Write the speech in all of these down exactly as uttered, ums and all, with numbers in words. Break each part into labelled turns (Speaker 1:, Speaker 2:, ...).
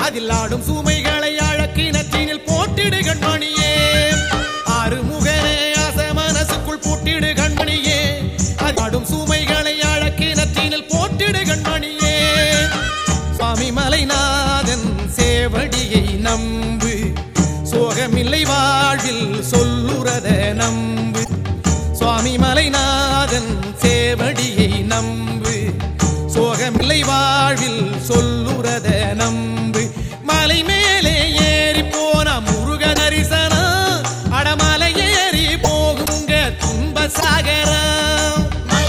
Speaker 1: அதில் ஆடும் சுமைகளை அழக்கினத்தினில் போட்டிடு கண்மணியே. ஆறுமுகனே அசமனசுக்குள் பூட்டிடு கண்மணியே. ஆடும் சுமைகளை அழக்கினத்தினில் போட்டிடு கண்மணியே. சுவாமி மலைநாதன் சேவடியை நம்பு, சோகமில்லை வாழ்வில் சொல்லுறத நம்பு. சுவாமி மலைநாதன் சேவடியை நம்பு, சோகமில்லை வாழ்வில் சொல்லுறத நம்பு. மலை மேலே ஏறி போன முருக தரிசனம், அடமலை ஏறி போகுங்க துன்ப சாகரம்.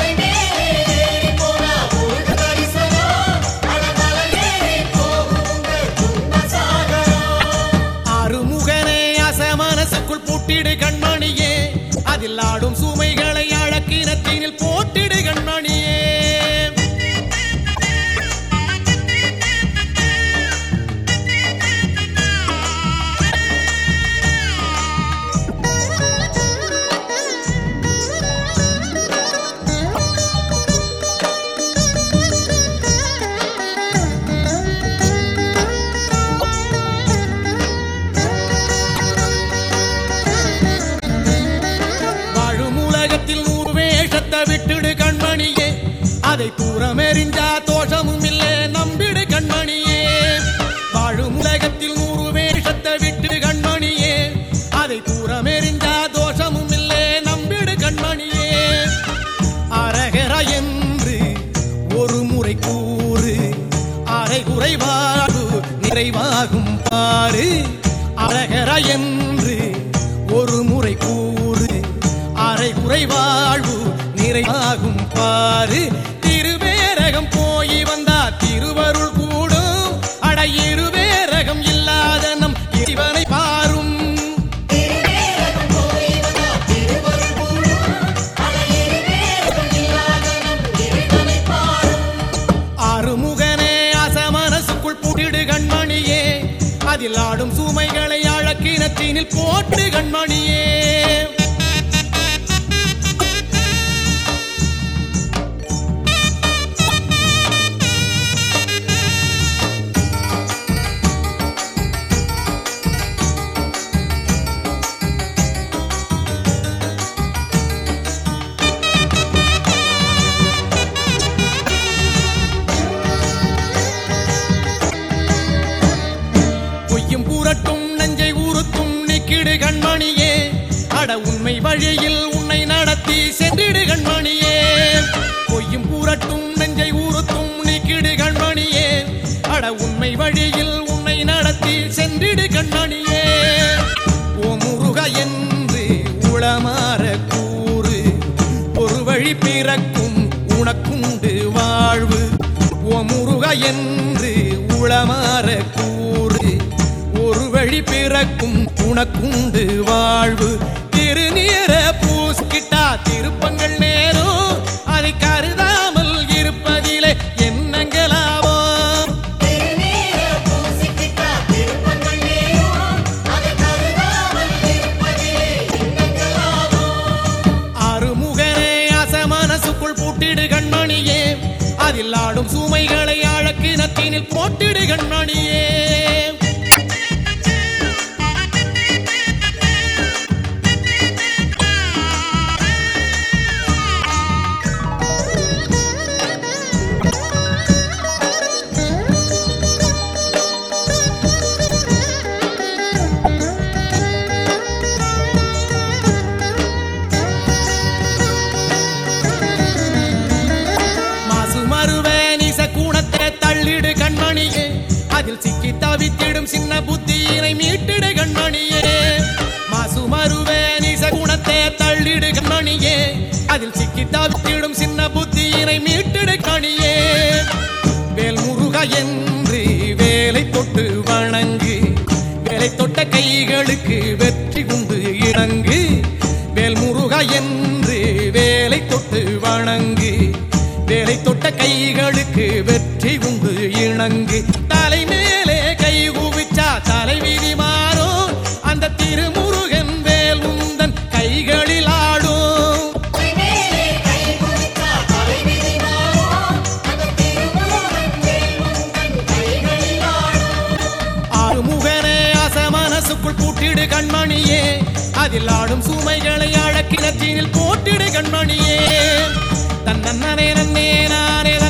Speaker 1: ஆறுமுகனே அசமனசுக்குள் பூட்டிடு கண்மணியே. அதில் ஆடும் சுமைகளை அழக்கினத்தினில் போட்டிடு கண்மணியே. விட்டுடு கண்மணியே, அதை தூரமெறிஞ்சா தோஷமும் இல்லை நம்பிடு கண்மணியே. வாழும் உலகத்தில் நூறு வேஷத்தை விட்டு கண்மணியே, அதை தூரமெறிஞ்சா தோஷமும் இல்லை நம்பிடு கண்மணியே. அரகர என்று ஒரு முறை கூறு, அரை குறைவாடு நிறைவாகும் பாரு. அரகர என்று ஒரு முறை கூறு, அரை குறைவாழ்வு நிறைவாகும் பாரு. திருவேரகம் போய் வந்தா திருவருள் கூடும், அட இருவேரகம் இல்லாத நம் இறைவனை பாரும். ஆறுமுகனே அசமனசுக்குள் பூட்டிடு கண்மணியே. அதில் ஆடும் சுமைகளை அழக்கினத்தினில் போட்டு கண்மணியே. நஞ்சை ஊறுத்தும் நிக்கிடு கண்மணியே, அட உண்மை வழியில் உன்னை நடத்தி சென்றிடு கண்மணியே. பொய்யும் பூரட்டும் நஞ்சை ஊறுத்தும் நிக்கிடு கண்மணியே, அட உண்மை வழியில் உன்னை நடத்தி சென்றிடு கண்மணியே. ஓ முருக என்று உளமாற கூறு, ஒரு வழி பிறக்கும் உனக்குண்டு வாழ்வு. ஓ முருக என்று உளமாற கூறு, ஒரு வழி பிறக்கும் உனக்குண்டு வாழ்வு. திருநீர பூசிக்கிட்டா திருப்பங்கள் நேரும், அதை கருதாமல் இருப்பதிலே என்னங்களாவோ. ஆறுமுகனே அசமனசுக்குள் பூட்டிடு கண்மணியே. அதில் ஆடும் சுமைகளை அழக்கினத்தினில் போட்டிடு கண்மணியே. தள்ளிடு கண்மணியே, அதில் சிக்கி தவித்திடும் சின்ன புத்தியினை மீட்டிடு கண்மணியே. மாசு மருவே நீச குணத்தை தள்ளிடு கண்மணியே, அதில் சிக்கி தவித்திடும் சின்ன புத்தியினை மீட்டிடு கணியே. வேல் முருக என்று வேலை தொட்டு வணங்கு, வேலை தொட்ட கைகளுக்கு வெற்றி உண்டு இணங்கு. வேல் முருக என்று வேலை தொட்டு வணங்கு, வேலை தொட்ட கைகளுக்கு வெற்றி உண்டு இணங்கு. தலை மேலே கை குவிச்சா தலைவிதி மாறும், அந்த திருமுருகன் வேல் உந்தன் கைகளில் ஆடும். கண்மணியே அதில் ஆடும் சுமைகளை ஆழக்கிணற்றினில் போட்டிடு கண்மணியே தன்னே நன்னே நானே